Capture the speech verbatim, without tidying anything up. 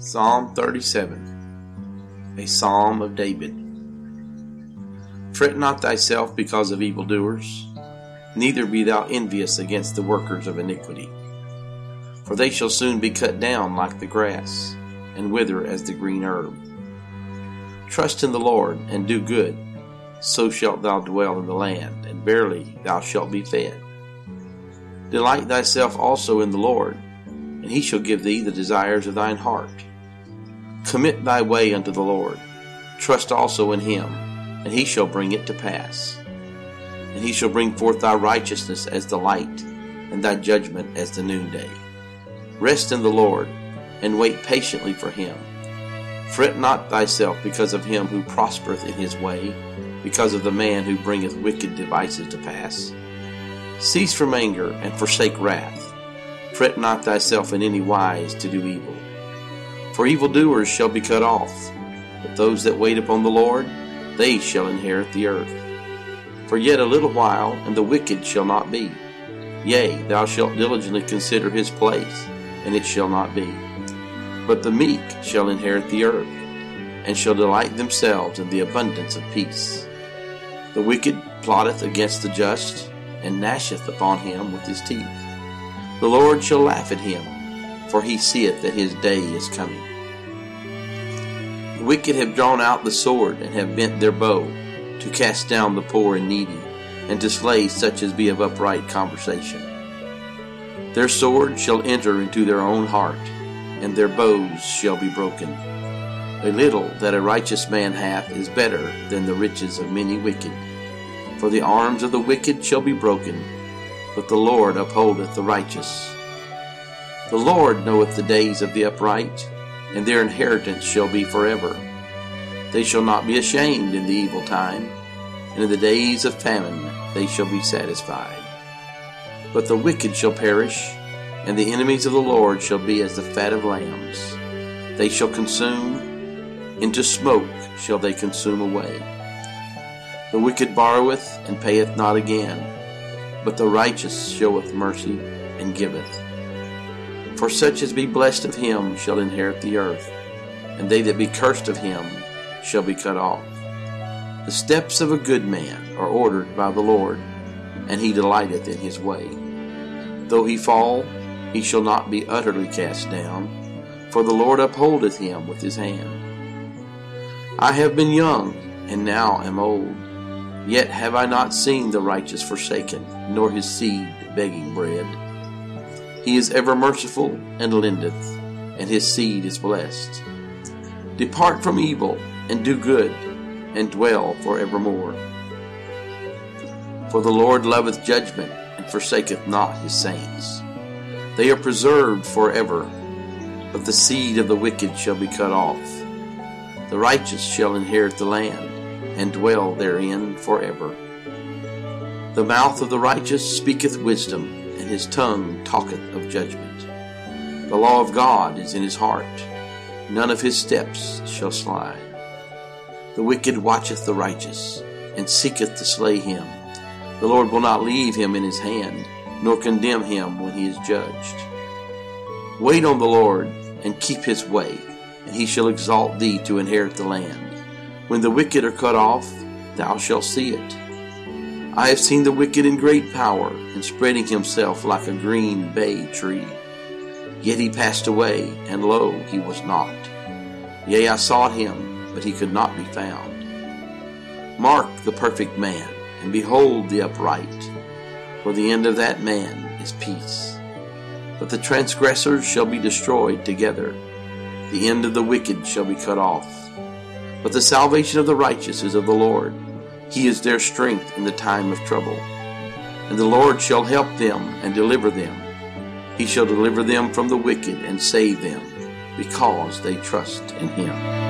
Psalm thirty-seven, a Psalm of David. Fret not thyself because of evildoers, neither be thou envious against the workers of iniquity. For they shall soon be cut down like the grass, and wither as the green herb. Trust in the Lord, and do good, so shalt thou dwell in the land, and verily thou shalt be fed. Delight thyself also in the Lord, and he shall give thee the desires of thine heart. Commit thy way unto the Lord, trust also in him, and he shall bring it to pass. And he shall bring forth thy righteousness as the light, and thy judgment as the noonday. Rest in the Lord, and wait patiently for him. Fret not thyself because of him who prospereth in his way, because of the man who bringeth wicked devices to pass. Cease from anger, and forsake wrath. Fret not thyself in any wise to do evil. For evildoers shall be cut off, but those that wait upon the Lord, they shall inherit the earth. For yet a little while, and the wicked shall not be. Yea, thou shalt diligently consider his place, and it shall not be. But the meek shall inherit the earth, and shall delight themselves in the abundance of peace. The wicked plotteth against the just, and gnasheth upon him with his teeth. The Lord shall laugh at him, for he seeth that his day is coming. The wicked have drawn out the sword, and have bent their bow, to cast down the poor and needy, and to slay such as be of upright conversation. Their sword shall enter into their own heart, and their bows shall be broken. A little that a righteous man hath is better than the riches of many wicked. For the arms of the wicked shall be broken, but the Lord upholdeth the righteous. The Lord knoweth the days of the upright, and their inheritance shall be forever. They shall not be ashamed in the evil time, and in the days of famine they shall be satisfied. But the wicked shall perish, and the enemies of the Lord shall be as the fat of lambs. They shall consume, into smoke shall they consume away. The wicked borroweth, and payeth not again, but the righteous showeth mercy, and giveth. For such as be blessed of him shall inherit the earth, and they that be cursed of him shall be cut off. The steps of a good man are ordered by the Lord, and he delighteth in his way. Though he fall, he shall not be utterly cast down, for the Lord upholdeth him with his hand. I have been young, and now am old, yet have I not seen the righteous forsaken, nor his seed begging bread. He is ever merciful, and lendeth, and his seed is blessed. Depart from evil, and do good, and dwell for evermore. For the Lord loveth judgment, and forsaketh not his saints. They are preserved forever, but the seed of the wicked shall be cut off. The righteous shall inherit the land, and dwell therein forever. The mouth of the righteous speaketh wisdom, and his tongue talketh of judgment. The law of God is in his heart, none of his steps shall slide. The wicked watcheth the righteous, and seeketh to slay him. The Lord will not leave him in his hand, nor condemn him when he is judged. Wait on the Lord, and keep his way, and he shall exalt thee to inherit the land. When the wicked are cut off, thou shalt see it. I have seen the wicked in great power, and spreading himself like a green bay tree. Yet he passed away, and lo, he was not. Yea, I sought him, but he could not be found. Mark the perfect man, and behold the upright, for the end of that man is peace. But the transgressors shall be destroyed together, the end of the wicked shall be cut off. But the salvation of the righteous is of the Lord. He is their strength in the time of trouble. And the Lord shall help them and deliver them. He shall deliver them from the wicked and save them, because they trust in him.